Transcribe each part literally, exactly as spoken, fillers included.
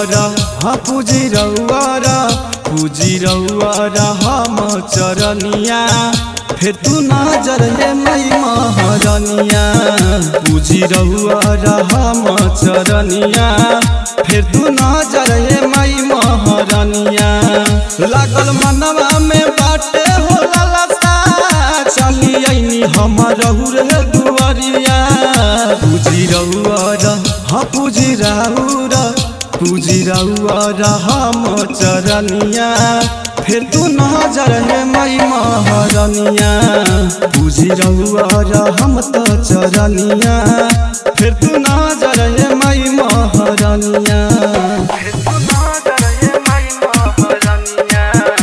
रउआरा हाँ पूजी रउआरा पूजी रउआरा हम चरनिया फिर तू नजर है मई महारनिया पूजी रउआरा हम चरनिया फिर तू नजर है मई महारनिया लागल मनवा में बाटे हो ललसा चली आईनी हम रहू रे दुआरिया पूजी रउआरा हाँ पूजी रउआरा पूजी रउआरा हम चरनिया फिर तू नजर है मई महारनिया पूजी रउआरा हम तो चरनिया फिर तू नजर है मई महारनिया फिर तू नजर है मई महारनिया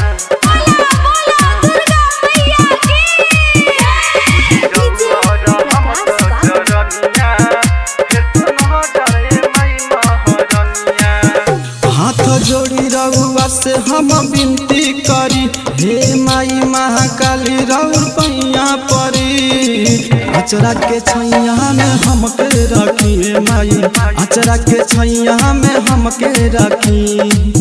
जोड़ी रउआ से हम विनती करी हे माई महाकाली रउर पैया परी अचरा के छैया में हमके रखी हे माई अचरा के छैया में हमके रखी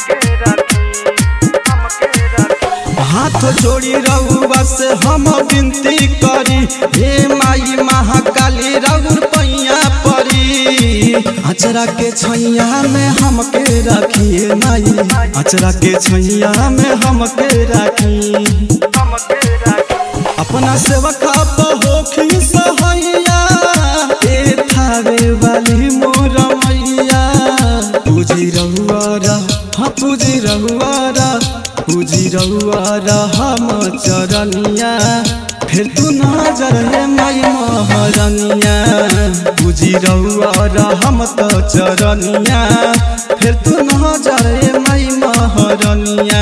हाथ जोड़ी रउआ से हम विनती करी हे माई महाकाली रउर पैया परी अचरा के छैया में हमके रखिए माई अचरा के छैया में हमके रखी अपना सेवका होखी सहैया ए थावे वाली मोर मैया पूजी रउआरा हाँ पूजी रउआरा पूजी रउआरा हम चरनिया फिर तू नजर है मई महारनिया पूजी रउआरा हम तो चरनिया फिर तू नजर है मई महारनिया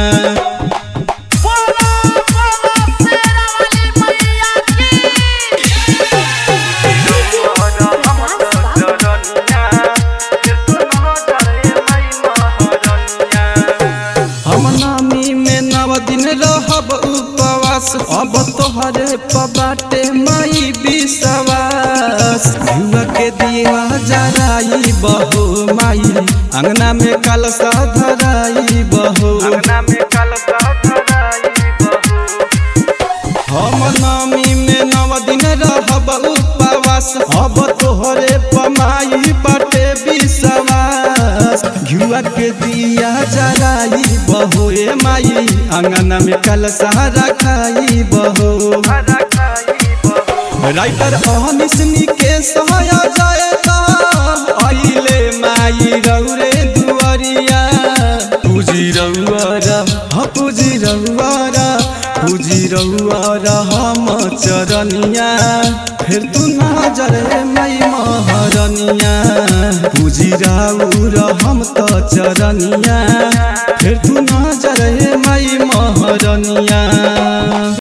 रहब उपवास अब तोहरे पबाटे माई विश्वास युवा के दिया जराई बहो माई अंगना में कलशा धराई बहो हम नमी में नव दिन रहब उपवास अब तोहरे पमाई बाटे विश्वास युवा के दिया जराई बहो ए माई अंगना में कलशा रखाई बहो राइटर अहनिसनी के सहया जाएगा आइले माई रउरे दुआरिया पूजी रउआरा हाँ पूजी रउआरा पूजी रउआरा हम चरनिया फिर तू नजर है मई महारनिया पूजी रउआरा हम तो चरनिया फिर तू नजर है मई महारनिया।